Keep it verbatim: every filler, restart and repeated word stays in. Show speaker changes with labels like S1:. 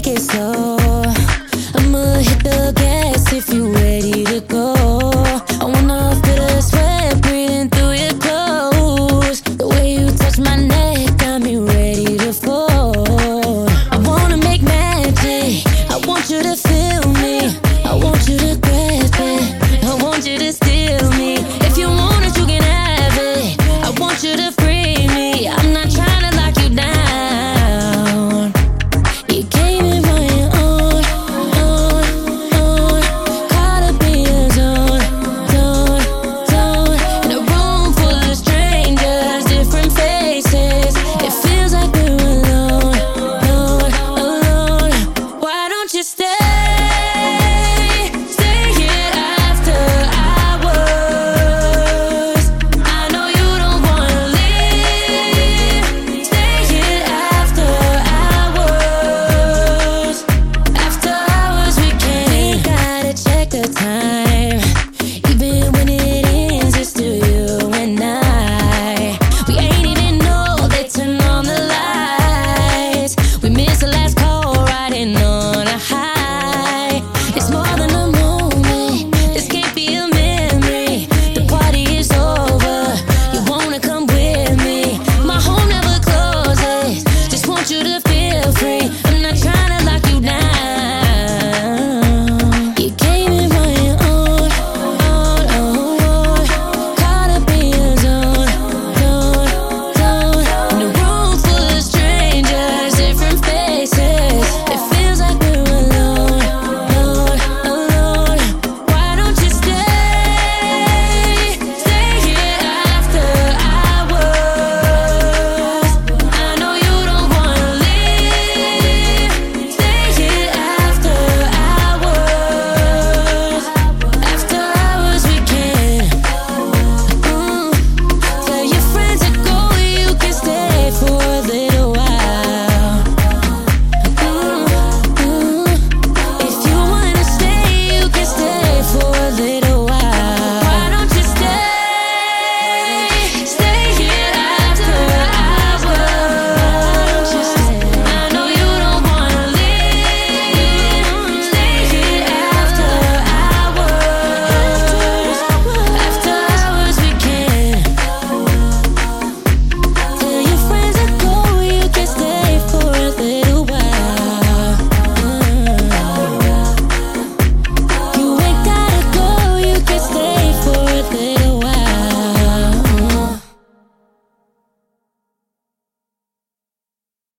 S1: take it slow. I'ma hit the gas if you ready to go. I wanna feel the sweat breathing through your clothes. The way you touch my neck got me ready to fall. I wanna make magic. I want you to feel me. I want you to grasp it. I want you to steal me. If you want it, you can have it. I want you to free me. I'm not trying to lock you down. You came in on your own, own, own. Caught up in your zone, zone, zone. In a room full of strangers, different faces. It feels like we're alone, alone, alone. Why don't you stay? Stay here after hours. I know you don't wanna leave. Stay here after hours. After hours we can. We gotta check the time. Even when it ends, it's still you and I. We ain't even know they turn on the lights. We missed the last call riding